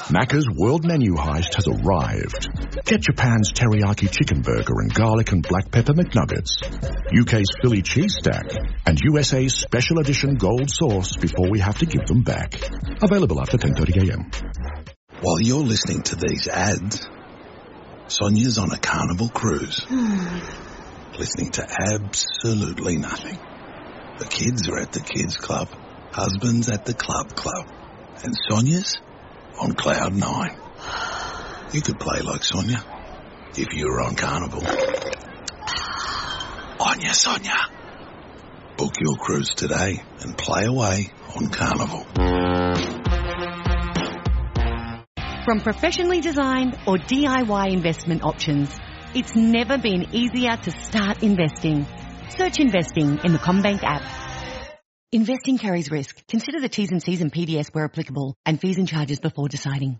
Macca's World Menu Heist has arrived. Get Japan's teriyaki chicken burger and garlic and black pepper McNuggets, UK's Philly cheese stack, and USA's special edition gold sauce before we have to give them back. Available after 10:30 a.m. While you're listening to these ads, Sonia's on a Carnival cruise, listening to absolutely nothing. The kids are at the kids club, husband's at the club, and Sonia's on cloud 9. You could play like Sonia if you were on Carnival. Onya, Sonia. Book your cruise today and play away on Carnival. From professionally designed or DIY investment options, it's never been easier to start investing. Search investing in the CommBank app. Investing carries risk. Consider the T's and C's and PDS where applicable and fees and charges before deciding.